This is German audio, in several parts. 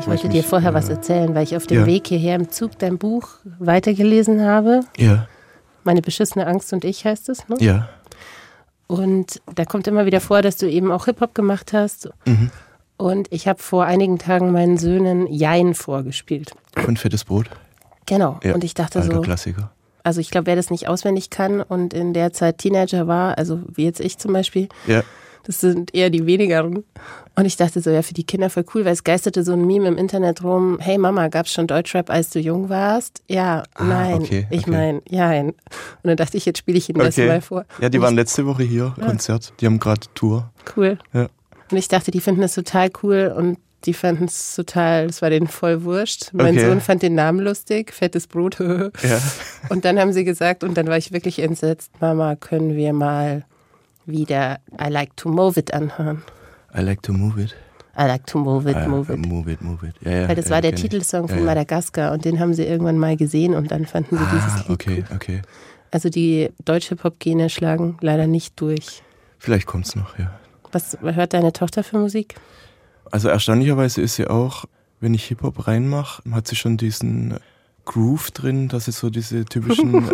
Ich wollte dir vorher was erzählen, weil ich auf dem Weg hierher im Zug dein Buch weitergelesen habe. Ja. Meine beschissene Angst und ich heißt es, ne? Ja. Und da kommt immer wieder vor, dass du eben auch Hip-Hop gemacht hast. Mhm. Und ich habe vor einigen Tagen meinen Söhnen Jein vorgespielt. Von Fettes Brot? Genau. Ja, und ich dachte alter so, Klassiker. Also ich glaube, wer das nicht auswendig kann und in der Zeit Teenager war, also wie jetzt ich zum Beispiel, das sind eher die wenigeren. Und ich dachte so, ja, für die Kinder voll cool, weil es geisterte so ein Meme im Internet rum, hey Mama, gab's schon Deutschrap, als du jung warst? Ja, nein, ich meine, jein. Und dann dachte ich, jetzt spiele ich Ihnen das mal vor. Ja, die waren letzte Woche hier, Konzert, die haben gerade Tour. Cool. Ja. Und ich dachte, die finden das total cool und die fanden es total, das war denen voll wurscht. Mein Sohn fand den Namen lustig, Fettes Brot. Ja. Und dann haben sie gesagt, und dann war ich wirklich entsetzt, Mama, können wir mal wieder I Like to Move It anhören? I like to move it. I like to move it, move it. Move it, move it. Ja, weil das war der Titelsong von Madagaskar und den haben sie irgendwann mal gesehen und dann fanden sie dieses Lied okay. Also die deutsche Hip-Hop-Gene schlagen leider nicht durch. Vielleicht kommt's noch, ja. Was hört deine Tochter für Musik? Also erstaunlicherweise ist sie auch, wenn ich Hip-Hop reinmache, hat sie schon diesen Groove drin, dass sie so diese typischen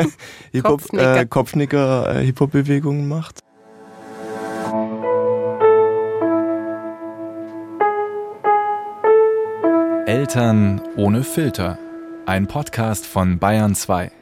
Kopfnicker-Hip-Hop-Bewegungen macht. Eltern ohne Filter. Ein Podcast von Bayern 2.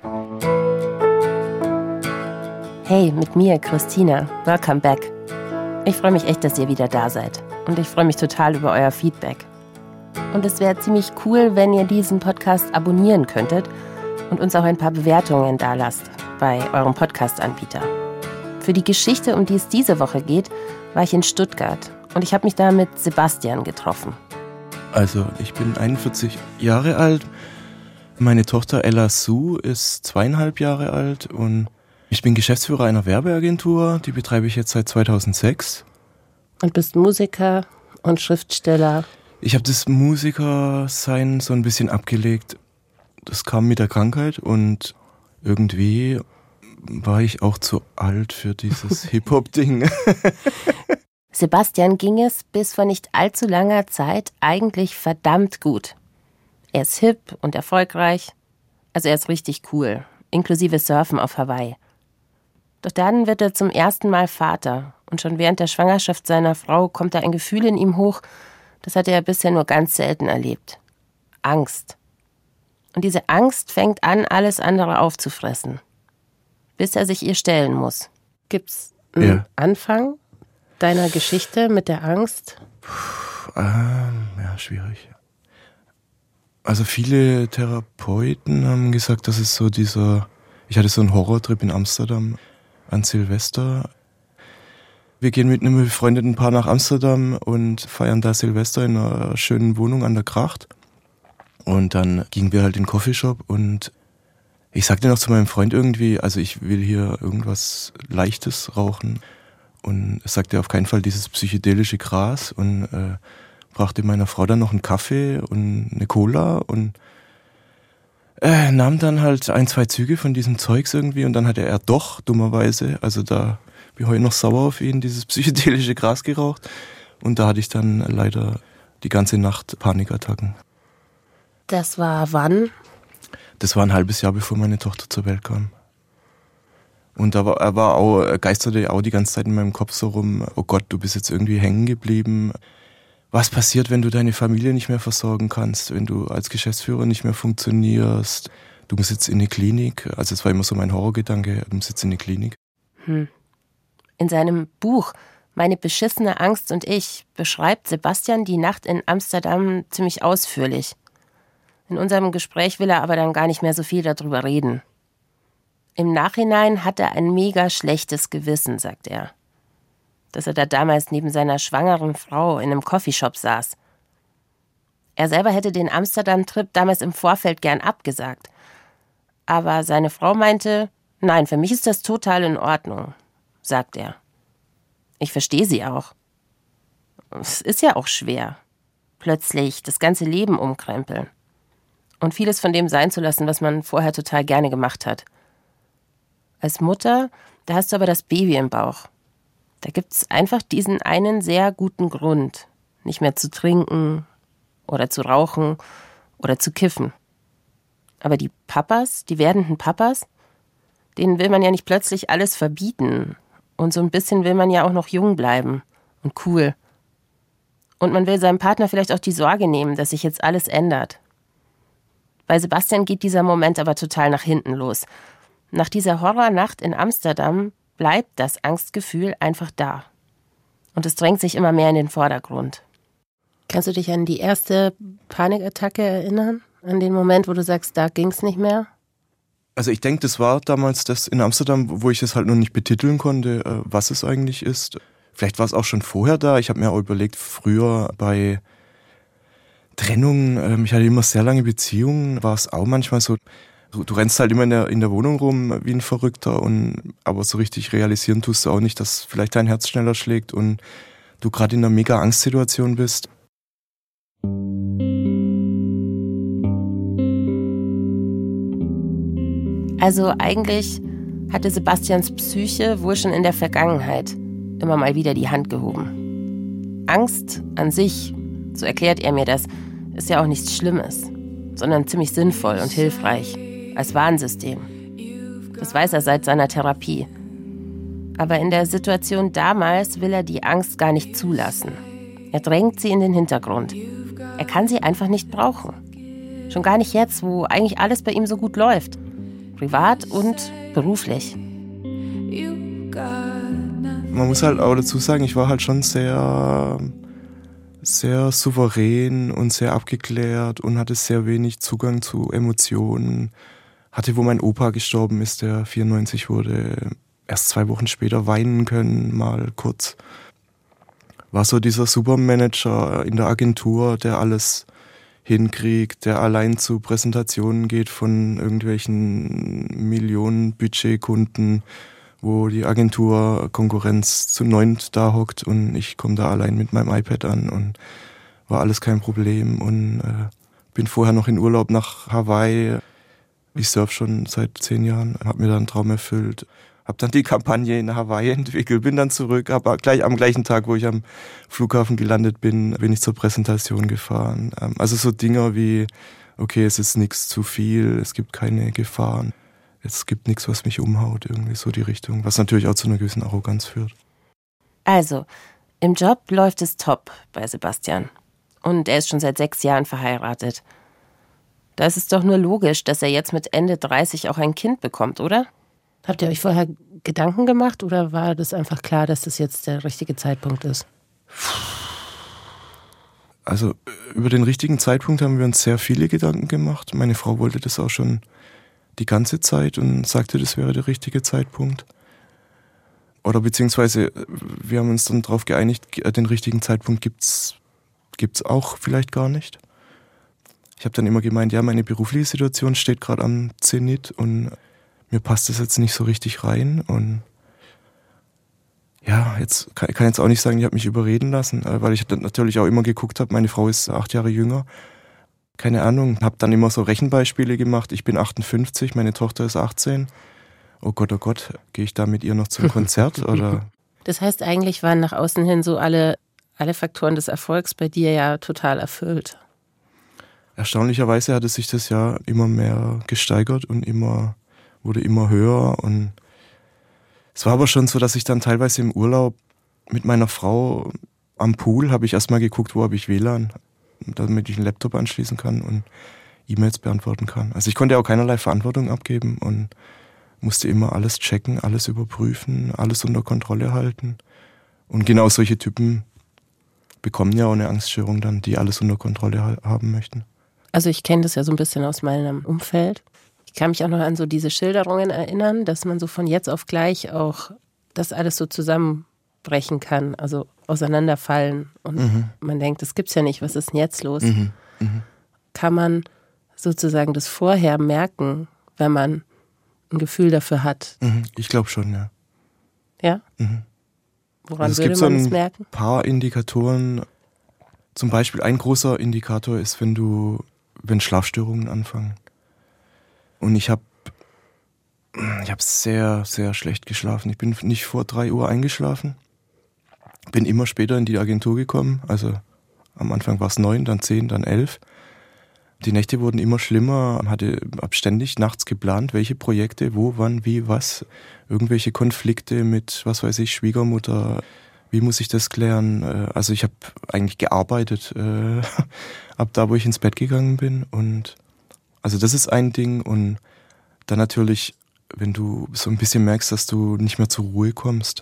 Hey, mit mir, Christina. Welcome back. Ich freue mich echt, dass ihr wieder da seid. Und ich freue mich total über euer Feedback. Und es wäre ziemlich cool, wenn ihr diesen Podcast abonnieren könntet und uns auch ein paar Bewertungen dalasst bei eurem Podcast-Anbieter. Für die Geschichte, um die es diese Woche geht, war ich in Stuttgart und ich habe mich da mit Sebastian getroffen. Also, ich bin 41 Jahre alt. Meine Tochter Ella Sue ist 2,5 Jahre alt und ich bin Geschäftsführer einer Werbeagentur. Die betreibe ich jetzt seit 2006. Und bist Musiker und Schriftsteller. Ich habe das Musikersein so ein bisschen abgelegt. Das kam mit der Krankheit und irgendwie war ich auch zu alt für dieses Hip-Hop-Ding. Sebastian ging es bis vor nicht allzu langer Zeit eigentlich verdammt gut. Er ist hip und erfolgreich, also er ist richtig cool, inklusive Surfen auf Hawaii. Doch dann wird er zum ersten Mal Vater und schon während der Schwangerschaft seiner Frau kommt da ein Gefühl in ihm hoch, das hatte er bisher nur ganz selten erlebt. Angst. Und diese Angst fängt an, alles andere aufzufressen, bis er sich ihr stellen muss. Gibt's einen Anfang deiner Geschichte mit der Angst? Ja, schwierig. Also viele Therapeuten haben gesagt, dass es so ich hatte so einen Horrortrip in Amsterdam an Silvester. Wir gehen mit einem befreundeten Paar nach Amsterdam und feiern da Silvester in einer schönen Wohnung an der Gracht. Und dann gingen wir halt in den Coffeeshop und ich sagte noch zu meinem Freund irgendwie, also ich will hier irgendwas Leichtes rauchen. Und er sagte auf keinen Fall dieses psychedelische Gras und brachte meiner Frau dann noch einen Kaffee und eine Cola und nahm dann halt 1-2 Züge von diesem Zeugs irgendwie und dann hatte er doch dummerweise, also da bin ich heute noch sauer auf ihn, dieses psychedelische Gras geraucht und da hatte ich dann leider die ganze Nacht Panikattacken. Das war wann? Das war ein halbes Jahr, bevor meine Tochter zur Welt kam. Und da geisterte auch die ganze Zeit in meinem Kopf so rum, oh Gott, du bist jetzt irgendwie hängen geblieben. Was passiert, wenn du deine Familie nicht mehr versorgen kannst, wenn du als Geschäftsführer nicht mehr funktionierst? Du musst jetzt in eine Klinik. Also es war immer so mein Horrorgedanke, du musst jetzt in eine Klinik. In seinem Buch Meine beschissene Angst und ich beschreibt Sebastian die Nacht in Amsterdam ziemlich ausführlich. In unserem Gespräch will er aber dann gar nicht mehr so viel darüber reden. Im Nachhinein hat er ein mega schlechtes Gewissen, sagt er. Dass er da damals neben seiner schwangeren Frau in einem Coffeeshop saß. Er selber hätte den Amsterdam-Trip damals im Vorfeld gern abgesagt. Aber seine Frau meinte, nein, für mich ist das total in Ordnung, sagt er. Ich verstehe sie auch. Es ist ja auch schwer. Plötzlich das ganze Leben umkrempeln. Und vieles von dem sein zu lassen, was man vorher total gerne gemacht hat. Als Mutter, da hast du aber das Baby im Bauch. Da gibt's einfach diesen einen sehr guten Grund, nicht mehr zu trinken oder zu rauchen oder zu kiffen. Aber die Papas, die werdenden Papas, denen will man ja nicht plötzlich alles verbieten. Und so ein bisschen will man ja auch noch jung bleiben und cool. Und man will seinem Partner vielleicht auch die Sorge nehmen, dass sich jetzt alles ändert. Bei Sebastian geht dieser Moment aber total nach hinten los. Nach dieser Horrornacht in Amsterdam bleibt das Angstgefühl einfach da. Und es drängt sich immer mehr in den Vordergrund. Kannst du dich an die erste Panikattacke erinnern? An den Moment, wo du sagst, da ging's nicht mehr? Also ich denke, das war damals das in Amsterdam, wo ich es halt noch nicht betiteln konnte, was es eigentlich ist. Vielleicht war es auch schon vorher da. Ich habe mir auch überlegt, früher bei Trennungen, ich hatte immer sehr lange Beziehungen, war es auch manchmal so, du rennst halt immer in der Wohnung rum wie ein Verrückter, aber so richtig realisieren tust du auch nicht, dass vielleicht dein Herz schneller schlägt und du gerade in einer mega Angstsituation bist. Also eigentlich hatte Sebastians Psyche wohl schon in der Vergangenheit immer mal wieder die Hand gehoben. Angst an sich, so erklärt er mir das, ist ja auch nichts Schlimmes, sondern ziemlich sinnvoll und hilfreich, als Warnsystem. Das weiß er seit seiner Therapie. Aber in der Situation damals will er die Angst gar nicht zulassen. Er drängt sie in den Hintergrund. Er kann sie einfach nicht brauchen. Schon gar nicht jetzt, wo eigentlich alles bei ihm so gut läuft. Privat und beruflich. Man muss halt auch dazu sagen, ich war halt schon sehr, sehr souverän und sehr abgeklärt und hatte sehr wenig Zugang zu Emotionen. Hatte, wo mein Opa gestorben ist, der 94 wurde, erst 2 Wochen später weinen können, mal kurz. War so dieser Supermanager in der Agentur, der alles hinkriegt, der allein zu Präsentationen geht von irgendwelchen Millionen-Budgetkunden, wo die Agentur Konkurrenz zu 9 da hockt und ich komme da allein mit meinem iPad an und war alles kein Problem und bin vorher noch in Urlaub nach Hawaii. Ich surfe schon seit 10 Jahren, habe mir da einen Traum erfüllt. Habe dann die Kampagne in Hawaii entwickelt, bin dann zurück, aber gleich am gleichen Tag, wo ich am Flughafen gelandet bin, bin ich zur Präsentation gefahren. Also so Dinger wie, okay, es ist nichts zu viel, es gibt keine Gefahren, es gibt nichts, was mich umhaut, irgendwie so die Richtung, was natürlich auch zu einer gewissen Arroganz führt. Also, im Job läuft es top bei Sebastian. Und er ist schon seit 6 Jahren verheiratet. Da ist es doch nur logisch, dass er jetzt mit Ende 30 auch ein Kind bekommt, oder? Habt ihr euch vorher Gedanken gemacht oder war das einfach klar, dass das jetzt der richtige Zeitpunkt ist? Also über den richtigen Zeitpunkt haben wir uns sehr viele Gedanken gemacht. Meine Frau wollte das auch schon die ganze Zeit und sagte, das wäre der richtige Zeitpunkt. Oder beziehungsweise wir haben uns dann darauf geeinigt, den richtigen Zeitpunkt gibt's auch vielleicht gar nicht. Ich habe dann immer gemeint, ja, meine berufliche Situation steht gerade am Zenit und mir passt das jetzt nicht so richtig rein und ja, jetzt kann jetzt auch nicht sagen, ich habe mich überreden lassen, weil ich dann natürlich auch immer geguckt habe, meine Frau ist 8 Jahre jünger. Keine Ahnung, habe dann immer so Rechenbeispiele gemacht. Ich bin 58, meine Tochter ist 18. Oh Gott, gehe ich da mit ihr noch zum Konzert oder? Das heißt, eigentlich waren nach außen hin so alle Faktoren des Erfolgs bei dir ja total erfüllt. Erstaunlicherweise hat es sich das Jahr immer mehr gesteigert und wurde immer höher und es war aber schon so, dass ich dann teilweise im Urlaub mit meiner Frau am Pool habe ich erstmal geguckt, wo habe ich WLAN, damit ich einen Laptop anschließen kann und E-Mails beantworten kann. Also ich konnte auch keinerlei Verantwortung abgeben und musste immer alles checken, alles überprüfen, alles unter Kontrolle halten. Und genau solche Typen bekommen ja auch eine Angststörung dann, die alles unter Kontrolle haben möchten. Also ich kenne das ja so ein bisschen aus meinem Umfeld. Ich kann mich auch noch an so diese Schilderungen erinnern, dass man so von jetzt auf gleich auch das alles so zusammenbrechen kann, also auseinanderfallen. Und man denkt, das gibt's ja nicht, was ist denn jetzt los? Kann man sozusagen das vorher merken, wenn man ein Gefühl dafür hat? Ich glaube schon, ja. Ja? Woran also würde man es merken? Es gibt so ein paar Indikatoren. Zum Beispiel ein großer Indikator ist, wenn Schlafstörungen anfangen. Und ich habe sehr, sehr schlecht geschlafen. Ich bin nicht vor 3 Uhr eingeschlafen. Bin immer später in die Agentur gekommen, also Am Anfang war es 9, dann 10, dann 11. Die Nächte wurden immer schlimmer, hab ständig nachts geplant, welche Projekte, wo, wann, wie, was. Irgendwelche Konflikte mit, was weiß ich, Schwiegermutter. Wie muss ich das klären? Also ich habe eigentlich gearbeitet, ab da, wo ich ins Bett gegangen bin. Und also das ist ein Ding. Und dann natürlich, wenn du so ein bisschen merkst, dass du nicht mehr zur Ruhe kommst.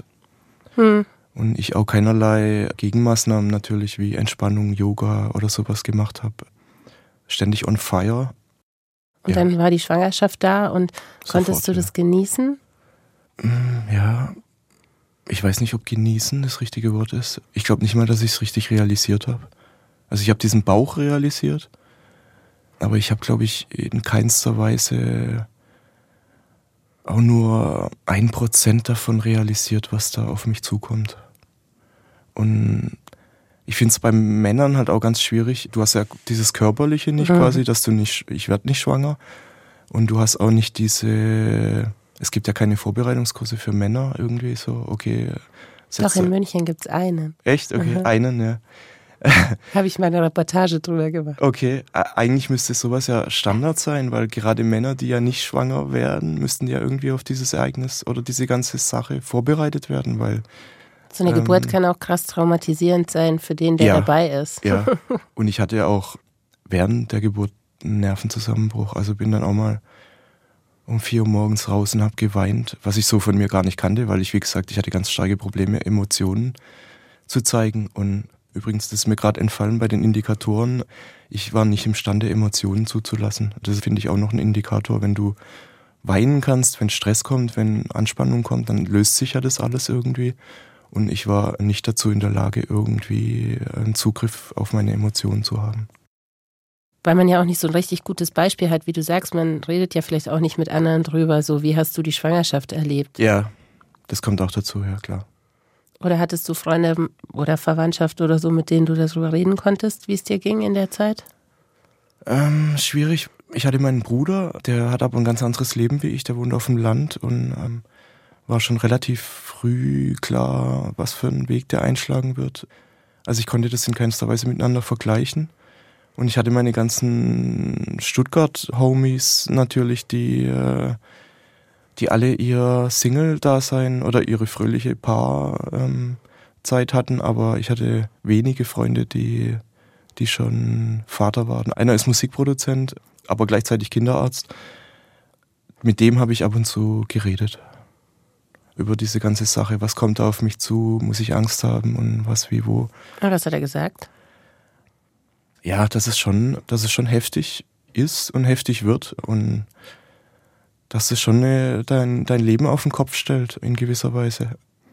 Und ich auch keinerlei Gegenmaßnahmen natürlich wie Entspannung, Yoga oder sowas gemacht habe. Ständig on fire. Und dann war die Schwangerschaft da und konntest du das genießen? Ja, ich weiß nicht, ob genießen das richtige Wort ist. Ich glaube nicht mal, dass ich es richtig realisiert habe. Also ich habe diesen Bauch realisiert, aber ich habe, glaube ich, in keinster Weise auch nur 1% davon realisiert, was da auf mich zukommt. Und ich finde es bei Männern halt auch ganz schwierig. Du hast ja dieses Körperliche nicht quasi, dass du nicht, ich werde nicht schwanger. Und du hast auch nicht es gibt ja keine Vorbereitungskurse für Männer irgendwie so, okay. Doch, in München gibt's einen. Echt? Okay, einen, ja. Habe ich meine Reportage drüber gemacht. Okay, eigentlich müsste sowas ja Standard sein, weil gerade Männer, die ja nicht schwanger werden, müssten ja irgendwie auf dieses Ereignis oder diese ganze Sache vorbereitet werden, weil so eine Geburt kann auch krass traumatisierend sein für den, der dabei ist. Ja, und ich hatte ja auch während der Geburt einen Nervenzusammenbruch. Also bin dann auch mal um 4 Uhr morgens raus und habe geweint, was ich so von mir gar nicht kannte, weil ich, wie gesagt, ich hatte ganz starke Probleme, Emotionen zu zeigen. Und übrigens, das ist mir gerade entfallen bei den Indikatoren, ich war nicht imstande, Emotionen zuzulassen. Das finde ich auch noch ein Indikator. Wenn du weinen kannst, wenn Stress kommt, wenn Anspannung kommt, dann löst sich ja das alles irgendwie. Und ich war nicht dazu in der Lage, irgendwie einen Zugriff auf meine Emotionen zu haben. Weil man ja auch nicht so ein richtig gutes Beispiel hat, wie du sagst, man redet ja vielleicht auch nicht mit anderen drüber, so wie hast du die Schwangerschaft erlebt? Ja, das kommt auch dazu, ja klar. Oder hattest du Freunde oder Verwandtschaft oder so, mit denen du darüber reden konntest, wie es dir ging in der Zeit? Schwierig. Ich hatte meinen Bruder, der hat aber ein ganz anderes Leben wie ich, der wohnt auf dem Land und war schon relativ früh klar, was für einen Weg der einschlagen wird. Also ich konnte das in keinster Weise miteinander vergleichen. Und ich hatte meine ganzen Stuttgart-Homies natürlich, die alle ihr Single-Dasein oder ihre fröhliche Paar-Zeit hatten. Aber ich hatte wenige Freunde, die schon Vater waren. Einer ist Musikproduzent, aber gleichzeitig Kinderarzt. Mit dem habe ich ab und zu geredet. Über diese ganze Sache, was kommt da auf mich zu, muss ich Angst haben und was, wie, wo. Und was hat er gesagt? Ja, dass es schon heftig ist und heftig wird und dass es schon dein Leben auf den Kopf stellt, in gewisser Weise.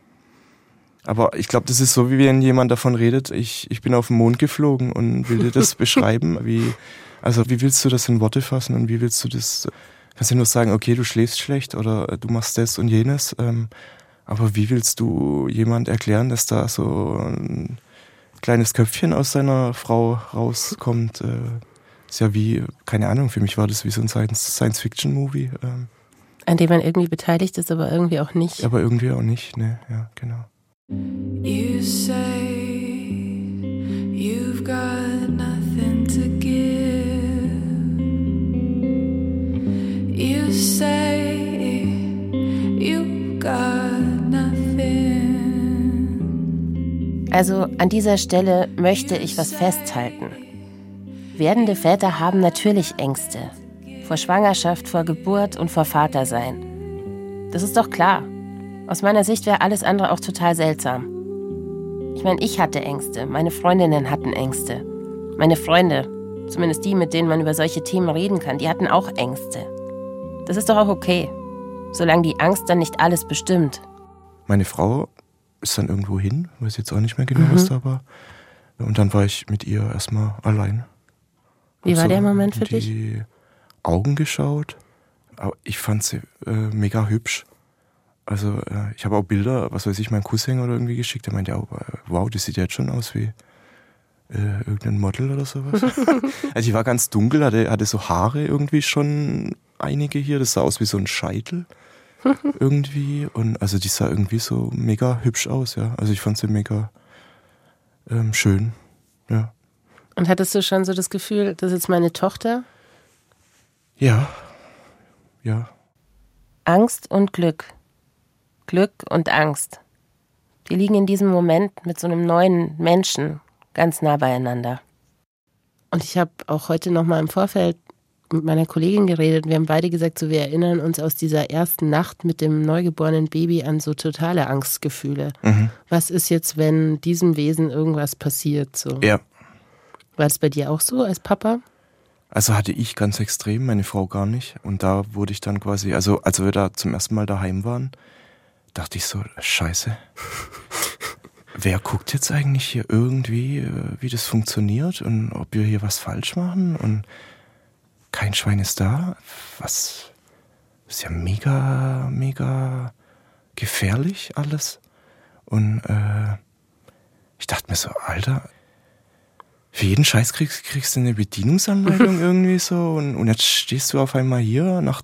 Aber ich glaube, das ist so, wie wenn jemand davon redet, ich bin auf den Mond geflogen und will dir das beschreiben. Wie willst du das in Worte fassen und wie willst du das... Kannst du nur sagen, okay, du schläfst schlecht oder du machst das und jenes. Aber wie willst du jemand erklären, dass da so ein kleines Köpfchen aus seiner Frau rauskommt? Ist ja wie, keine Ahnung, für mich war das wie so ein Science-Fiction-Movie. An dem man irgendwie beteiligt ist, aber irgendwie auch nicht. Aber irgendwie auch nicht, ne, ja, genau. You say you've got nothing to give. You say you've got nothing. Also an dieser Stelle möchte ich was festhalten. Werdende Väter haben natürlich Ängste. Vor Schwangerschaft, vor Geburt und vor Vatersein. Das ist doch klar. Aus meiner Sicht wäre alles andere auch total seltsam. Ich meine, ich hatte Ängste, meine Freundinnen hatten Ängste. Meine Freunde, zumindest die, mit denen man über solche Themen reden kann, die hatten auch Ängste. Das ist doch auch okay, solange die Angst dann nicht alles bestimmt. Meine Frau ist dann irgendwo hin, weiß jetzt auch nicht mehr genau, was da war. Und dann war ich mit ihr erstmal allein. Wie war der Moment für dich? Die Augen geschaut, aber ich fand sie mega hübsch. Also ich habe auch Bilder, was weiß ich, meinem Cousin oder irgendwie geschickt, der meinte auch, wow, die sieht jetzt schon aus wie irgendein Model oder sowas. Also die war ganz dunkel, hatte so Haare irgendwie schon einige hier, das sah aus wie so ein Scheitel irgendwie und also die sah irgendwie so mega hübsch aus, ja. Also ich fand sie mega schön, ja. Und hattest du schon so das Gefühl, das ist jetzt meine Tochter? Ja. Angst und Glück. Glück und Angst. Die liegen in diesem Moment mit so einem neuen Menschen ganz nah beieinander. Und ich habe auch heute nochmal im Vorfeld mit meiner Kollegin geredet. Wir haben beide gesagt, so, wir erinnern uns aus dieser ersten Nacht mit dem neugeborenen Baby an so totale Angstgefühle. Mhm. Was ist jetzt, wenn diesem Wesen irgendwas passiert? So? Ja. War das bei dir auch so als Papa? Also hatte ich ganz extrem, meine Frau gar nicht. Und da wurde ich dann quasi, also als wir da zum ersten Mal daheim waren, dachte ich so, Scheiße. Wer guckt jetzt eigentlich hier irgendwie, wie das funktioniert und ob wir hier was falsch machen? Und kein Schwein ist da. Was? Das ist ja mega, mega gefährlich alles. Und ich dachte mir so, Alter, für jeden Scheiß kriegst du eine Bedienungsanleitung irgendwie so. Und jetzt stehst du auf einmal hier nach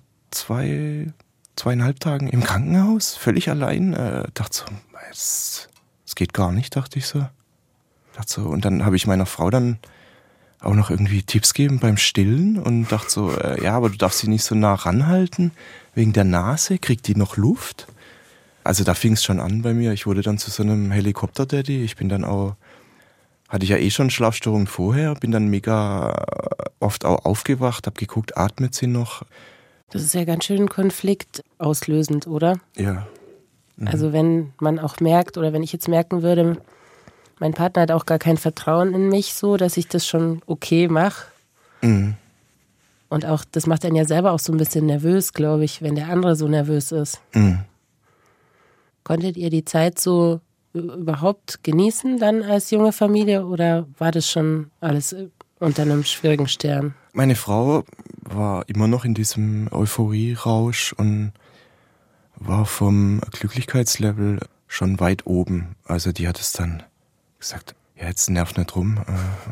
2,5 Tagen im Krankenhaus, völlig allein. Dachte so, das geht gar nicht, dachte ich so. Und dann habe ich meiner Frau dann auch noch irgendwie Tipps gegeben beim Stillen und dachte so, ja, aber du darfst sie nicht so nah ranhalten, wegen der Nase, kriegt die noch Luft? Also da fing es schon an bei mir. Ich wurde dann zu so einem Helikopter-Daddy. Ich bin dann auch, hatte ich ja eh schon Schlafstörungen vorher, bin dann mega oft auch aufgewacht, habe geguckt, atmet sie noch? Das ist ja ganz schön konfliktauslösend, oder? Ja. Mhm. Also wenn man auch merkt, oder wenn ich jetzt merken würde, mein Partner hat auch gar kein Vertrauen in mich so, dass ich das schon okay mache. Mhm. Und auch, das macht einen ja selber auch so ein bisschen nervös, glaube ich, wenn der andere so nervös ist. Mhm. Konntet ihr die Zeit so überhaupt genießen dann als junge Familie oder war das schon alles unter einem schwierigen Stern? Meine Frau war immer noch in diesem Euphorie-Rausch und war vom Glücklichkeitslevel schon weit oben. Also die hat es dann gesagt, ja, jetzt nervt nicht rum.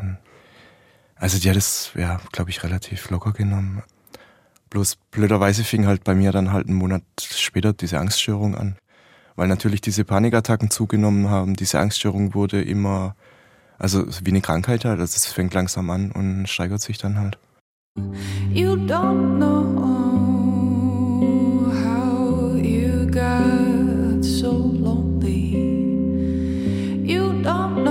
Also die hat es, ja, glaube ich, relativ locker genommen. Bloß blöderweise fing halt bei mir dann halt einen Monat später diese Angststörung an. Weil natürlich diese Panikattacken zugenommen haben. Diese Angststörung wurde immer, also wie eine Krankheit halt. Also es fängt langsam an und steigert sich dann halt. You don't know how you got so lonely. You don't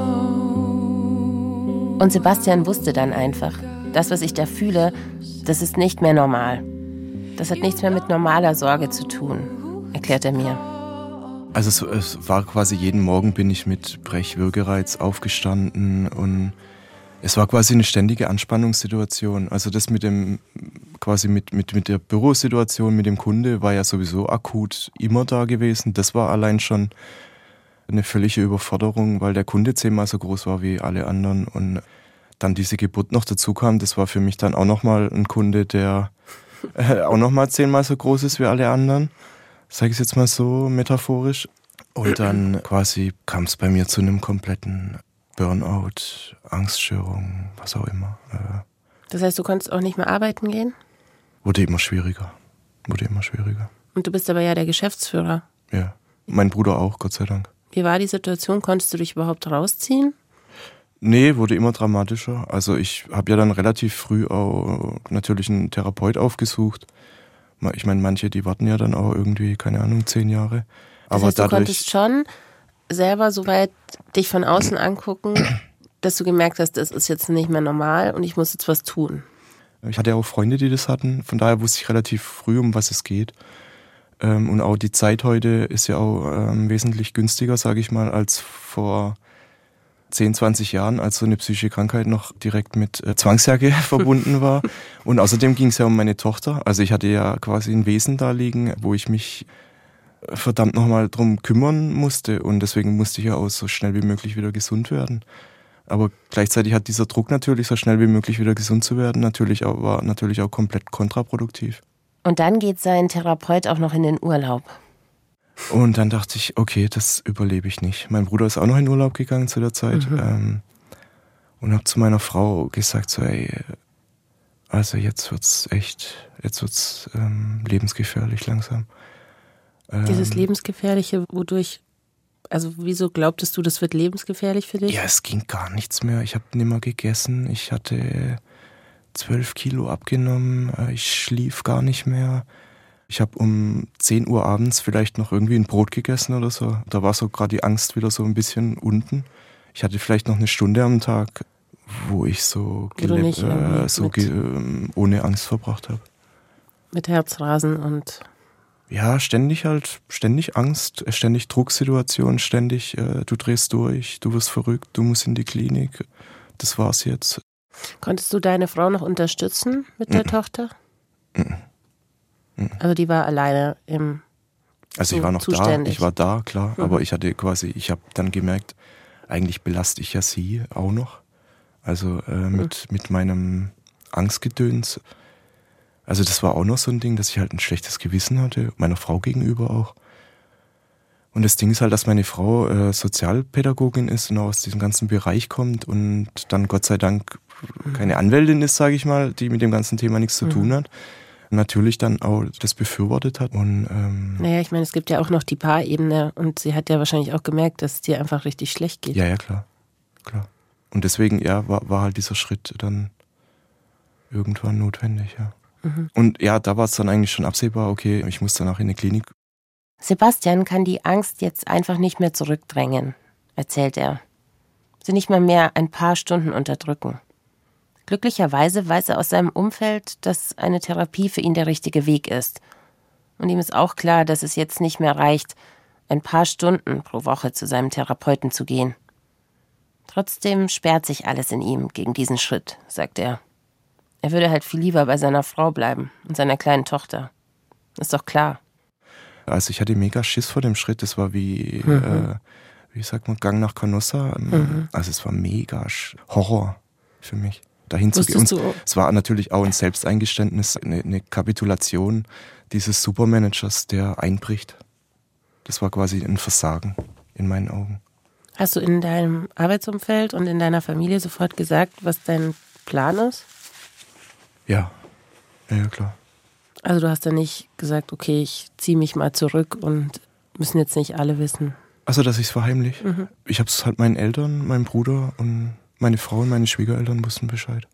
know. Und Sebastian wusste dann einfach, das, was ich da fühle, das ist nicht mehr normal. Das hat nichts mehr mit normaler Sorge zu tun, erklärt er mir. Also es war quasi jeden Morgen bin ich mit Brechwürgereiz aufgestanden und es war quasi eine ständige Anspannungssituation. Also das mit dem quasi mit der Bürosituation mit dem Kunde war ja sowieso akut immer da gewesen. Das war allein schon eine völlige Überforderung, weil der Kunde 10-mal so groß war wie alle anderen und dann diese Geburt noch dazu kam. Das war für mich dann auch nochmal ein Kunde, der auch nochmal 10-mal so groß ist wie alle anderen. Sage ich es jetzt mal so metaphorisch. Und dann quasi kam es bei mir zu einem kompletten Burnout, Angststörung, was auch immer. Das heißt, du konntest auch nicht mehr arbeiten gehen? Wurde immer schwieriger. Und du bist aber ja der Geschäftsführer. Ja, mein Bruder auch, Gott sei Dank. Wie war die Situation? Konntest du dich überhaupt rausziehen? Nee, wurde immer dramatischer. Also ich habe ja dann relativ früh auch natürlich einen Therapeut aufgesucht. Ich meine, manche, die warten ja dann auch irgendwie, keine Ahnung, 10 Jahre. Das heißt, du konntest schon selber soweit dich von außen angucken, dass du gemerkt hast, das ist jetzt nicht mehr normal und ich muss jetzt was tun. Ich hatte auch Freunde, die das hatten. Von daher wusste ich relativ früh, um was es geht. Und auch die Zeit heute ist ja auch wesentlich günstiger, sage ich mal, als vor 10, 20 Jahren, als so eine psychische Krankheit noch direkt mit Zwangsjacke verbunden war. Und außerdem ging es ja um meine Tochter. Also ich hatte ja quasi ein Wesen da liegen, wo ich mich verdammt nochmal drum kümmern musste. Und deswegen musste ich ja auch so schnell wie möglich wieder gesund werden. Aber gleichzeitig hat dieser Druck natürlich, so schnell wie möglich wieder gesund zu werden, war natürlich auch komplett kontraproduktiv. Und dann geht sein Therapeut auch noch in den Urlaub. Und dann dachte ich, okay, das überlebe ich nicht. Mein Bruder ist auch noch in Urlaub gegangen zu der Zeit. Und habe zu meiner Frau gesagt, so, ey, also jetzt wird's lebensgefährlich langsam. Dieses Lebensgefährliche, wodurch? Also wieso glaubtest du, das wird lebensgefährlich für dich? Ja, es ging gar nichts mehr. Ich habe nicht mehr gegessen. Ich hatte 12 Kilo abgenommen. Ich schlief gar nicht mehr. Ich habe um 10 Uhr abends vielleicht noch irgendwie ein Brot gegessen oder so. Da war so gerade die Angst wieder so ein bisschen unten. Ich hatte vielleicht noch eine Stunde am Tag, wo ich so ohne Angst verbracht habe. Mit Herzrasen und... Ja, ständig Angst, ständig Drucksituation, ständig du drehst durch, du wirst verrückt, du musst in die Klinik. Das war's jetzt. Konntest du deine Frau noch unterstützen mit der Tochter? Also die war alleine Also ich war noch zuständig. da, ich war da, klar, aber ich habe dann gemerkt, eigentlich belaste ich ja sie auch noch. Also mit meinem Angstgedöns. Also das war auch noch so ein Ding, dass ich halt ein schlechtes Gewissen hatte, meiner Frau gegenüber auch. Und das Ding ist halt, dass meine Frau Sozialpädagogin ist und auch aus diesem ganzen Bereich kommt und dann Gott sei Dank keine Anwältin ist, sage ich mal, die mit dem ganzen Thema nichts zu tun hat. Natürlich dann auch das befürwortet hat. Und, naja, ich meine, es gibt ja auch noch die Paarebene und sie hat ja wahrscheinlich auch gemerkt, dass es dir einfach richtig schlecht geht. Ja, klar. Und deswegen, war halt dieser Schritt dann irgendwann notwendig, ja. Und ja, da war es dann eigentlich schon absehbar, okay, ich muss danach in die Klinik. Sebastian kann die Angst jetzt einfach nicht mehr zurückdrängen, erzählt er. Sie nicht mal mehr ein paar Stunden unterdrücken. Glücklicherweise weiß er aus seinem Umfeld, dass eine Therapie für ihn der richtige Weg ist. Und ihm ist auch klar, dass es jetzt nicht mehr reicht, ein paar Stunden pro Woche zu seinem Therapeuten zu gehen. Trotzdem sperrt sich alles in ihm gegen diesen Schritt, sagt er. Er würde halt viel lieber bei seiner Frau bleiben und seiner kleinen Tochter. Ist doch klar. Also ich hatte mega Schiss vor dem Schritt. Das war wie sagt man, Gang nach Canossa. Also es war mega Horror für mich, dahin zu gehen. Es war natürlich auch ein Selbsteingeständnis, eine Kapitulation dieses Supermanagers, der einbricht. Das war quasi ein Versagen in meinen Augen. Hast du in deinem Arbeitsumfeld und in deiner Familie sofort gesagt, was dein Plan ist? Ja, klar. Also du hast dann nicht gesagt, okay, ich ziehe mich mal zurück und müssen jetzt nicht alle wissen. Also, dass ich es verheimliche. Ich habe es halt meinen Eltern, meinem Bruder und meine Frau und meine Schwiegereltern wussten Bescheid.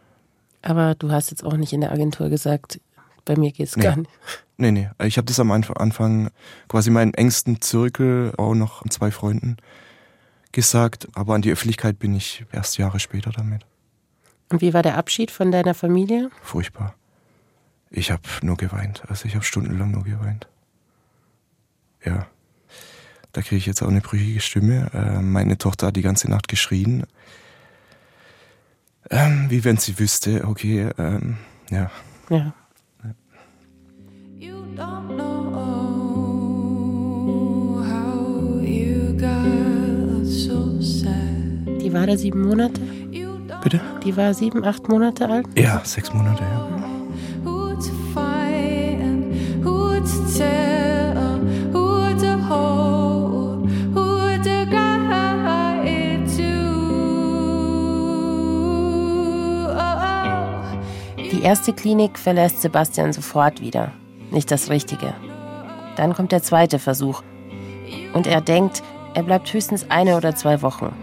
Aber du hast jetzt auch nicht in der Agentur gesagt, bei mir geht's gar nicht. Nee. Ich habe das am Anfang quasi meinen engsten Zirkel, auch noch 2 Freunden, gesagt. Aber an die Öffentlichkeit bin ich erst Jahre später damit. Und wie war der Abschied von deiner Familie? Furchtbar. Ich habe nur geweint. Also ich habe stundenlang nur geweint. Ja. Da kriege ich jetzt auch eine brüchige Stimme. Meine Tochter hat die ganze Nacht geschrien. Wie wenn sie wüsste, okay, ja. Ja. You don't know how you got so sad. Die war da 7 Monate? Bitte? Die war 7, 8 Monate alt? Ja, 6 Monate, ja. Who to fight and who to tell, who to hold, who to guide to. Die erste Klinik verlässt Sebastian sofort wieder. Nicht das Richtige. Dann kommt der zweite Versuch. Und er denkt, er bleibt höchstens 1 oder 2 Wochen.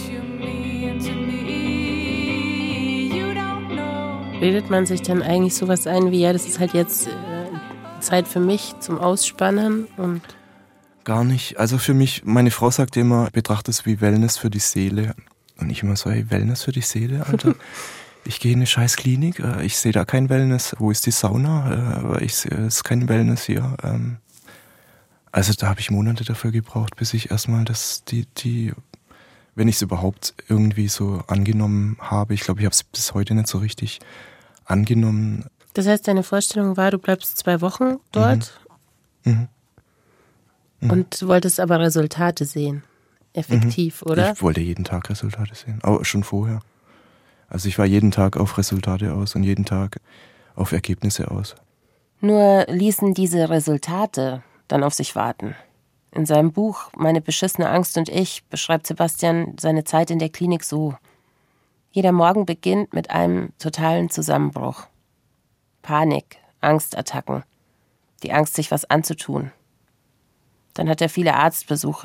Redet man sich dann eigentlich sowas ein wie, ja, das ist halt jetzt Zeit für mich zum Ausspannen und... Gar nicht. Also für mich, meine Frau sagt immer, betrachte es wie Wellness für die Seele. Und ich immer so, hey, Wellness für die Seele, Alter? Ich gehe in eine scheiß Klinik, ich sehe da kein Wellness. Wo ist die Sauna? Es ist kein Wellness hier. Also da habe ich Monate dafür gebraucht, bis ich erstmal wenn ich es überhaupt irgendwie so angenommen habe, ich glaube, ich habe es bis heute nicht so richtig angenommen. Das heißt, deine Vorstellung war, du bleibst 2 Wochen dort und du wolltest aber Resultate sehen. Effektiv, oder? Ich wollte jeden Tag Resultate sehen, auch schon vorher. Also ich war jeden Tag auf Resultate aus und jeden Tag auf Ergebnisse aus. Nur ließen diese Resultate dann auf sich warten. In seinem Buch »Meine beschissene Angst und ich« beschreibt Sebastian seine Zeit in der Klinik so. Jeder Morgen beginnt mit einem totalen Zusammenbruch. Panik, Angstattacken, die Angst, sich was anzutun. Dann hat er viele Arztbesuche,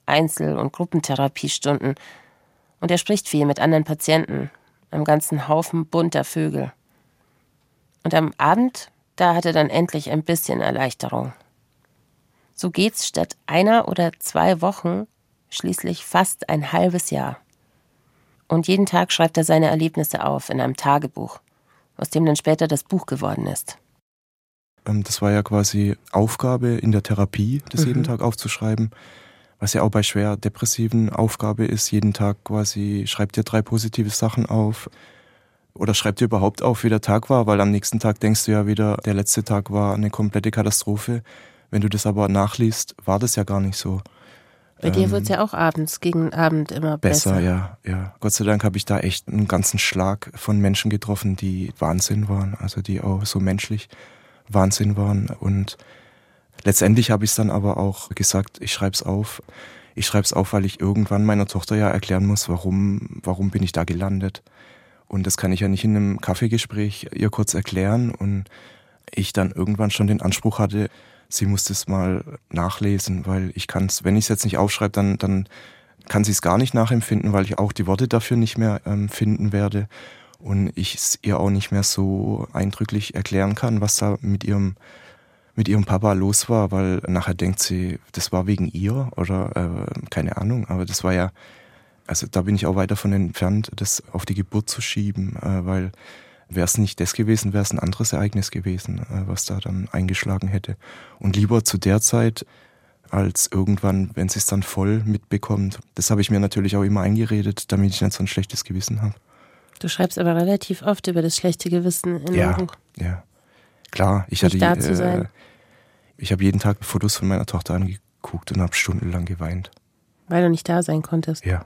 Einzel- und Gruppentherapiestunden. Und er spricht viel mit anderen Patienten, einem ganzen Haufen bunter Vögel. Und am Abend, da hat er dann endlich ein bisschen Erleichterung. So geht's statt 1 oder 2 Wochen schließlich fast ein halbes Jahr. Und jeden Tag schreibt er seine Erlebnisse auf in einem Tagebuch, aus dem dann später das Buch geworden ist. Das war ja quasi Aufgabe in der Therapie, das jeden Tag aufzuschreiben. Was ja auch bei schwer depressiven Aufgabe ist, jeden Tag quasi, schreib dir 3 positive Sachen auf. Oder schreib dir überhaupt auf, wie der Tag war, weil am nächsten Tag denkst du ja wieder, der letzte Tag war eine komplette Katastrophe. Wenn du das aber nachliest, war das ja gar nicht so. Bei dir wird es ja auch abends, gegen Abend immer besser. Ja. Gott sei Dank habe ich da echt einen ganzen Schlag von Menschen getroffen, die Wahnsinn waren, also die auch so menschlich Wahnsinn waren. Und letztendlich habe ich es dann aber auch gesagt, ich schreibe es auf. Ich schreibe es auf, weil ich irgendwann meiner Tochter ja erklären muss, warum bin ich da gelandet. Und das kann ich ja nicht in einem Kaffeegespräch ihr kurz erklären. Und ich dann irgendwann schon den Anspruch hatte, sie muss das mal nachlesen, weil ich kann es, wenn ich es jetzt nicht aufschreibe, dann kann sie es gar nicht nachempfinden, weil ich auch die Worte dafür nicht mehr finden werde und ich es ihr auch nicht mehr so eindrücklich erklären kann, was da mit ihrem Papa los war, weil nachher denkt sie, das war wegen ihr oder keine Ahnung, aber das war ja, also da bin ich auch weit davon entfernt, das auf die Geburt zu schieben, weil wäre es nicht das gewesen, wäre es ein anderes Ereignis gewesen, was da dann eingeschlagen hätte. Und lieber zu der Zeit, als irgendwann, wenn sie es dann voll mitbekommt. Das habe ich mir natürlich auch immer eingeredet, damit ich nicht so ein schlechtes Gewissen habe. Du schreibst aber relativ oft über das schlechte Gewissen in dem Buch. Ja, klar. Ich habe jeden Tag Fotos von meiner Tochter angeguckt und habe stundenlang geweint. Weil du nicht da sein konntest. Ja.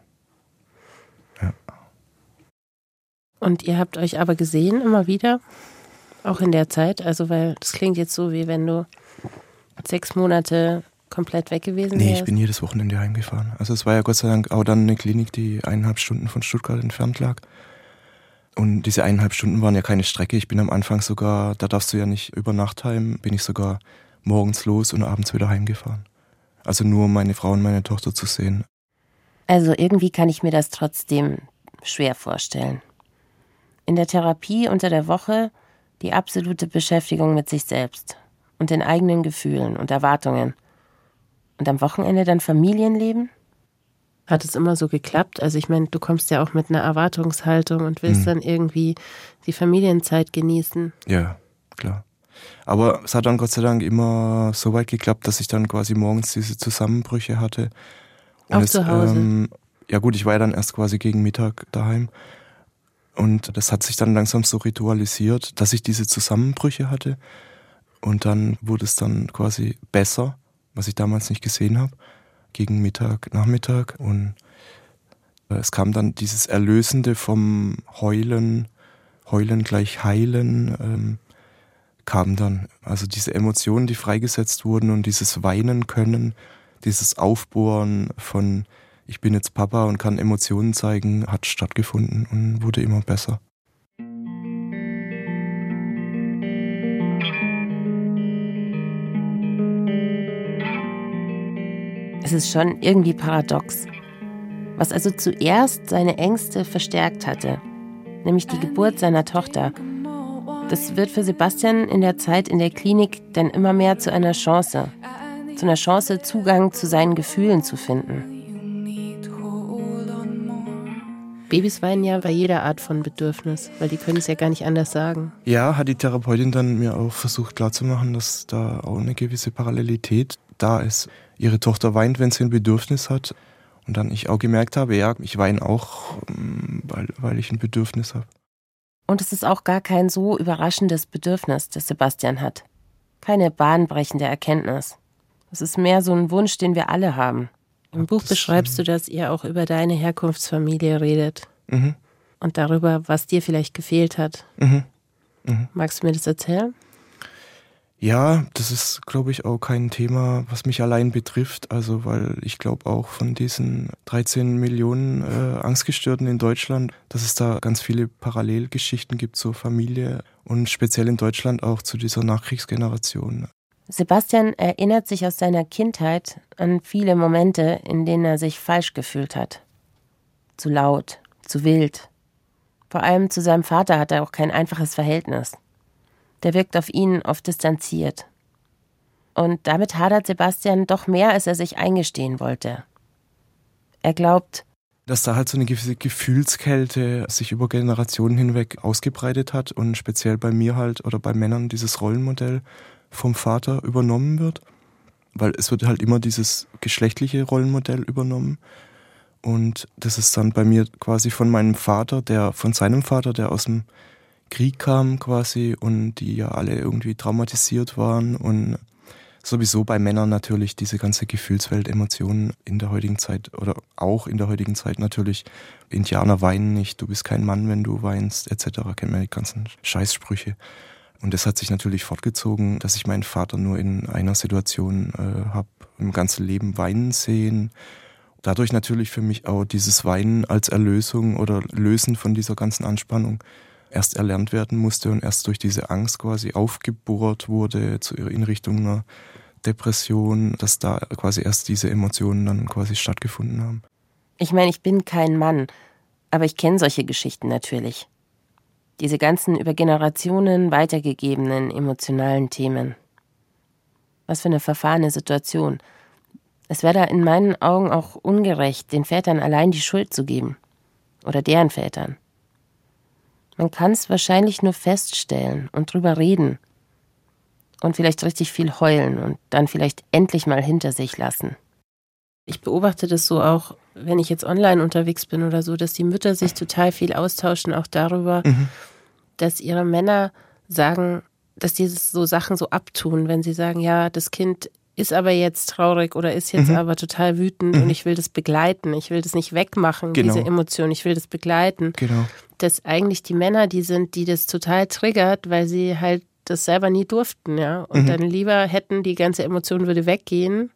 Und ihr habt euch aber gesehen immer wieder, auch in der Zeit, also weil das klingt jetzt so, wie wenn du 6 Monate komplett weg gewesen wärst. Nee, ich bin jedes Wochenende heimgefahren. Also es war ja Gott sei Dank auch dann eine Klinik, die 1,5 Stunden von Stuttgart entfernt lag. Und diese 1,5 Stunden waren ja keine Strecke. Ich bin am Anfang sogar, da darfst du ja nicht über Nacht heim, bin ich sogar morgens los und abends wieder heimgefahren. Also nur um meine Frau und meine Tochter zu sehen. Also irgendwie kann ich mir das trotzdem schwer vorstellen. In der Therapie unter der Woche die absolute Beschäftigung mit sich selbst und den eigenen Gefühlen und Erwartungen. Und am Wochenende dann Familienleben? Hat es immer so geklappt? Also ich meine, du kommst ja auch mit einer Erwartungshaltung und willst dann irgendwie die Familienzeit genießen. Ja, klar. Aber es hat dann Gott sei Dank immer so weit geklappt, dass ich dann quasi morgens diese Zusammenbrüche hatte. Und auch zu Hause? Ja gut, ich war ja dann erst quasi gegen Mittag daheim. Und das hat sich dann langsam so ritualisiert, dass ich diese Zusammenbrüche hatte. Und dann wurde es dann quasi besser, was ich damals nicht gesehen habe, gegen Mittag, Nachmittag. Und es kam dann dieses Erlösende vom Heulen gleich Heilen, kam dann. Also diese Emotionen, die freigesetzt wurden und dieses Weinen können, dieses Aufbohren von ich bin jetzt Papa und kann Emotionen zeigen, hat stattgefunden und wurde immer besser. Es ist schon irgendwie paradox. Was also zuerst seine Ängste verstärkt hatte, nämlich die Geburt seiner Tochter, das wird für Sebastian in der Zeit in der Klinik dann immer mehr zu einer Chance. Zu einer Chance, Zugang zu seinen Gefühlen zu finden. Babys weinen ja bei jeder Art von Bedürfnis, weil die können es ja gar nicht anders sagen. Ja, hat die Therapeutin dann mir auch versucht klarzumachen, dass da auch eine gewisse Parallelität da ist. Ihre Tochter weint, wenn sie ein Bedürfnis hat. Und dann ich auch gemerkt habe, ja, ich weine auch, weil ich ein Bedürfnis habe. Und es ist auch gar kein so überraschendes Bedürfnis, das Sebastian hat. Keine bahnbrechende Erkenntnis. Es ist mehr so ein Wunsch, den wir alle haben. Im Buch beschreibst du, dass ihr auch über deine Herkunftsfamilie redet. Mhm. Und darüber, was dir vielleicht gefehlt hat. Mhm. Mhm. Magst du mir das erzählen? Ja, das ist, glaube ich, auch kein Thema, was mich allein betrifft. Also, weil ich glaube auch von diesen 13 Millionen Angstgestörten in Deutschland, dass es da ganz viele Parallelgeschichten gibt zur Familie und speziell in Deutschland auch zu dieser Nachkriegsgeneration. Sebastian erinnert sich aus seiner Kindheit an viele Momente, in denen er sich falsch gefühlt hat. Zu laut, zu wild. Vor allem zu seinem Vater hat er auch kein einfaches Verhältnis. Der wirkt auf ihn oft distanziert. Und damit hadert Sebastian doch mehr, als er sich eingestehen wollte. Er glaubt, dass da halt so eine gewisse Gefühlskälte sich über Generationen hinweg ausgebreitet hat und speziell bei mir halt oder bei Männern dieses Rollenmodell vom Vater übernommen wird. Weil es wird halt immer dieses geschlechtliche Rollenmodell übernommen. Und das ist dann bei mir quasi von meinem Vater, von seinem Vater, der aus dem Krieg kam quasi und die ja alle irgendwie traumatisiert waren und sowieso bei Männern natürlich diese ganze Gefühlswelt, Emotionen in der heutigen Zeit oder auch in der heutigen Zeit natürlich. Indianer weinen nicht, du bist kein Mann, wenn du weinst, etc. Kennen wir die ganzen Scheißsprüche. Und das hat sich natürlich fortgezogen, dass ich meinen Vater nur in einer Situation habe im ganzen Leben weinen sehen. Dadurch natürlich für mich auch dieses Weinen als Erlösung oder Lösen von dieser ganzen Anspannung erst erlernt werden musste und erst durch diese Angst quasi aufgebohrt wurde in Richtung einer Depression, dass da quasi erst diese Emotionen dann quasi stattgefunden haben. ich meine, ich bin kein Mann, aber ich kenne solche Geschichten natürlich. Diese ganzen über Generationen weitergegebenen emotionalen Themen. Was für eine verfahrene Situation. Es wäre da in meinen Augen auch ungerecht, den Vätern allein die Schuld zu geben. Oder deren Vätern. Man kann es wahrscheinlich nur feststellen und drüber reden. Und vielleicht richtig viel heulen und dann vielleicht endlich mal hinter sich lassen. Ich beobachte das so auch, wenn ich jetzt online unterwegs bin oder so, dass die Mütter sich total viel austauschen, auch darüber, dass ihre Männer sagen, dass die so Sachen so abtun, wenn sie sagen, ja, das Kind ist aber jetzt traurig oder ist jetzt aber total wütend und ich will das begleiten, ich will das nicht wegmachen, diese Emotion, ich will das begleiten. Genau. Dass eigentlich die Männer die sind, die das total triggert, weil sie halt das selber nie durften, ja. Und dann lieber hätten, die ganze Emotion würde weggehen,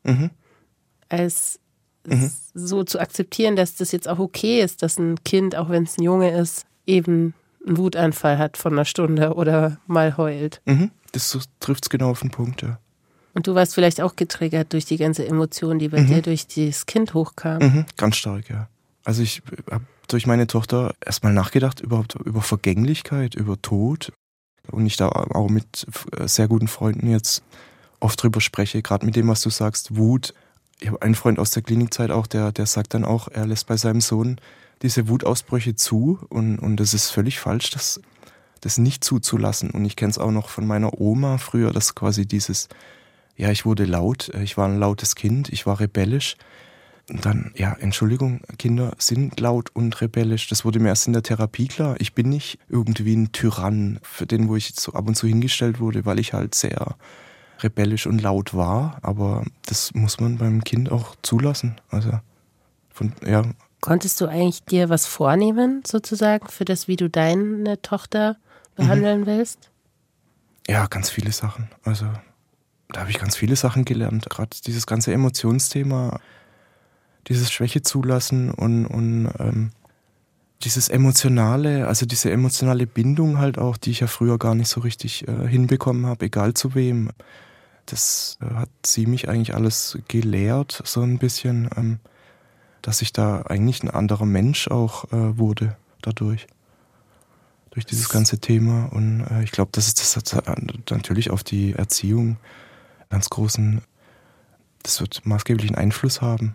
als so zu akzeptieren, dass das jetzt auch okay ist, dass ein Kind, auch wenn es ein Junge ist, eben einen Wutanfall hat von einer Stunde oder mal heult. Das trifft es genau auf den Punkt, ja. Und du warst vielleicht auch getriggert durch die ganze Emotion, die bei dir durch das Kind hochkam. Ganz stark, ja. Also ich habe durch meine Tochter erstmal nachgedacht überhaupt über Vergänglichkeit, über Tod. Und ich da auch mit sehr guten Freunden jetzt oft drüber spreche, gerade mit dem, was du sagst, Wut. Ich habe einen Freund aus der Klinikzeit auch, der sagt dann auch, er lässt bei seinem Sohn diese Wutausbrüche zu und das ist völlig falsch, das nicht zuzulassen. Und ich kenne es auch noch von meiner Oma früher, dass quasi dieses, ja, ich wurde laut, ich war ein lautes Kind, ich war rebellisch. Und dann, ja, Entschuldigung, Kinder sind laut und rebellisch. Das wurde mir erst in der Therapie klar. Ich bin nicht irgendwie ein Tyrann, für den, wo ich so ab und zu hingestellt wurde, weil ich halt sehr rebellisch und laut war. Aber das muss man beim Kind auch zulassen. Also, ja. Konntest du eigentlich dir was vornehmen, sozusagen, für das, wie du deine Tochter behandeln willst? Ja, ganz viele Sachen. Also, da habe ich ganz viele Sachen gelernt. Gerade dieses ganze Emotionsthema, dieses Schwäche zulassen und dieses Emotionale, also diese emotionale Bindung halt auch, die ich ja früher gar nicht so richtig hinbekommen habe, egal zu wem. Das hat sie mich eigentlich alles gelehrt, so ein bisschen, dass ich da eigentlich ein anderer Mensch auch wurde dadurch. Durch dieses ganze Thema. Und ich glaube, das hat natürlich auf die Erziehung ganz großen, das wird maßgeblichen Einfluss haben.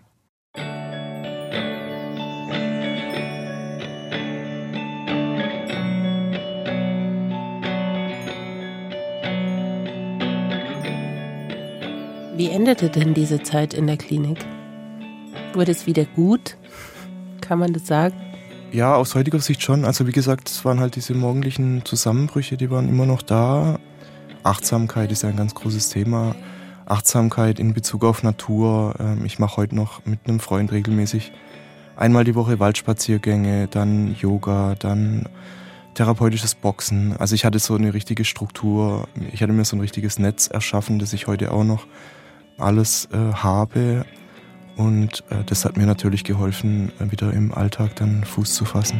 Wie endete denn diese Zeit in der Klinik? Wurde es wieder gut? Kann man das sagen? Ja, aus heutiger Sicht schon. Also wie gesagt, es waren halt diese morgendlichen Zusammenbrüche, die waren immer noch da. Achtsamkeit ist ja ein ganz großes Thema. Achtsamkeit in Bezug auf Natur. Ich mache heute noch mit einem Freund regelmäßig einmal die Woche Waldspaziergänge, dann Yoga, dann therapeutisches Boxen. Also ich hatte so eine richtige Struktur. Ich hatte mir so ein richtiges Netz erschaffen, das ich heute auch noch alles habe. Und das hat mir natürlich geholfen, wieder im Alltag dann Fuß zu fassen.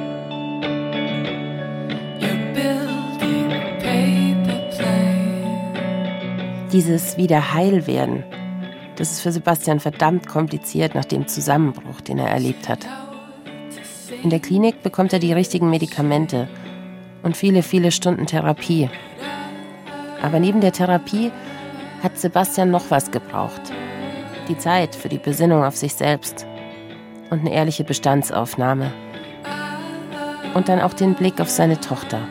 You're building paper planes. Dieses Wiederheilwerden, das ist für Sebastian verdammt kompliziert nach dem Zusammenbruch, den er erlebt hat. In der Klinik bekommt er die richtigen Medikamente und viele, viele Stunden Therapie. Aber neben der Therapie hat Sebastian noch was gebraucht. Die Zeit für die Besinnung auf sich selbst und eine ehrliche Bestandsaufnahme. Und dann auch den Blick auf seine Tochter.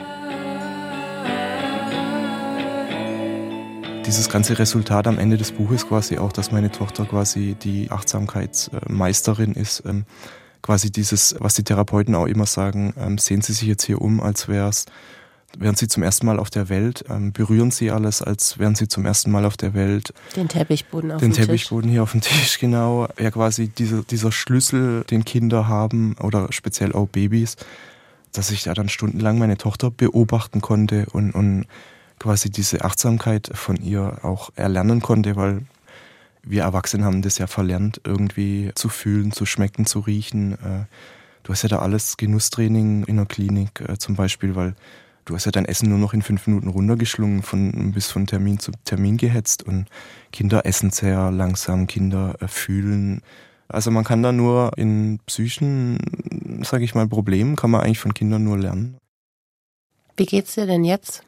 Dieses ganze Resultat am Ende des Buches quasi auch, dass meine Tochter quasi die Achtsamkeitsmeisterin ist. Quasi dieses, was die Therapeuten auch immer sagen, sehen Sie sich jetzt hier um, als wären Sie zum ersten Mal auf der Welt, berühren Sie alles, als wären Sie zum ersten Mal auf der Welt. Den Teppichboden auf dem Tisch. Den Teppichboden hier auf dem Tisch, genau. Ja, quasi dieser Schlüssel, den Kinder haben, oder speziell auch Babys, dass ich da dann stundenlang meine Tochter beobachten konnte und quasi diese Achtsamkeit von ihr auch erlernen konnte, weil wir Erwachsene haben das ja verlernt, irgendwie zu fühlen, zu schmecken, zu riechen. Du hast ja da alles Genusstraining in der Klinik zum Beispiel, weil du hast ja dein Essen nur noch in 5 Minuten runtergeschlungen, bist von Termin zu Termin gehetzt und Kinder essen sehr langsam, Kinder fühlen. Also man kann da nur in psychischen, sage ich mal, Problemen, kann man eigentlich von Kindern nur lernen. Wie geht's dir denn jetzt?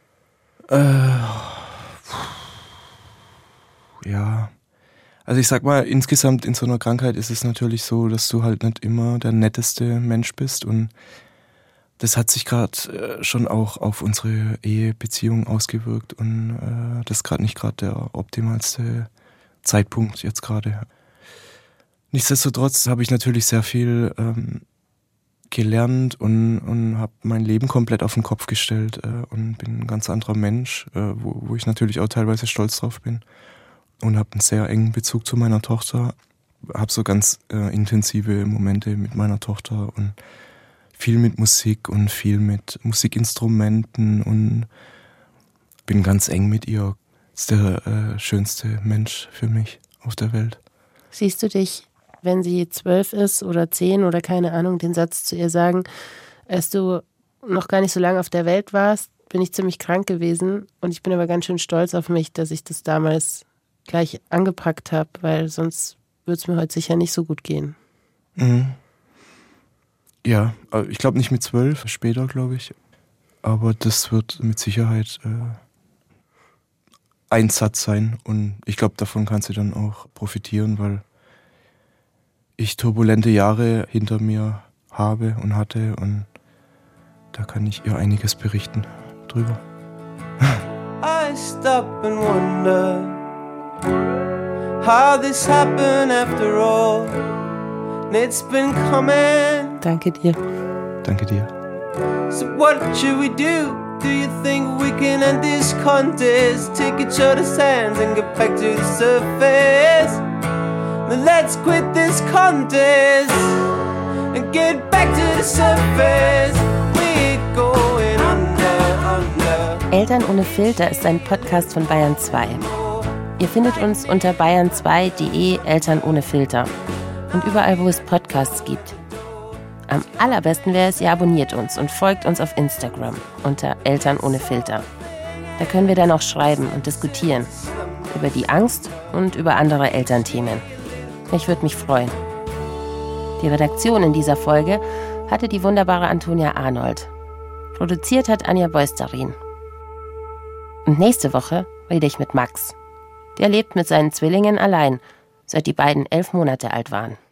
Ja, also ich sag mal, insgesamt in so einer Krankheit ist es natürlich so, dass du halt nicht immer der netteste Mensch bist und das hat sich gerade schon auch auf unsere Ehebeziehung ausgewirkt und das ist gerade nicht gerade der optimalste Zeitpunkt jetzt gerade. Nichtsdestotrotz habe ich natürlich sehr viel gelernt und habe mein Leben komplett auf den Kopf gestellt und bin ein ganz anderer Mensch, wo ich natürlich auch teilweise stolz drauf bin und habe einen sehr engen Bezug zu meiner Tochter, habe so ganz intensive Momente mit meiner Tochter und viel mit Musik und viel mit Musikinstrumenten und bin ganz eng mit ihr. Ist der schönste Mensch für mich auf der Welt. Siehst du dich, wenn sie 12 ist oder 10 oder keine Ahnung, den Satz zu ihr sagen, als du noch gar nicht so lange auf der Welt warst, bin ich ziemlich krank gewesen und ich bin aber ganz schön stolz auf mich, dass ich das damals gleich angepackt habe, weil sonst würde es mir heute sicher nicht so gut gehen. Mhm. Ja, ich glaube nicht mit 12, später glaube ich, aber das wird mit Sicherheit ein Satz sein und ich glaube, davon kann sie dann auch profitieren, weil ich turbulente Jahre hinter mir habe und hatte und da kann ich ihr einiges berichten drüber. I stop and wonder how this happened after all. And it's been coming. Danke dir. Danke dir. So what should we do? Do you think we can end this contest? Take each other's hands and get back to the surface. Then let's quit this contest and get back to the surface. We're going under. Eltern ohne Filter ist ein Podcast von Bayern 2. Ihr findet uns unter bayern2.de Eltern ohne Filter und überall, wo es Podcasts gibt. Am allerbesten wäre es, ihr abonniert uns und folgt uns auf Instagram unter Eltern ohne Filter. Da können wir dann auch schreiben und diskutieren über die Angst und über andere Elternthemen. Ich würde mich freuen. Die Redaktion in dieser Folge hatte die wunderbare Antonia Arnold. Produziert hat Anja Beusterin. Und nächste Woche rede ich mit Max. Der lebt mit seinen Zwillingen allein, seit die beiden 11 Monate alt waren.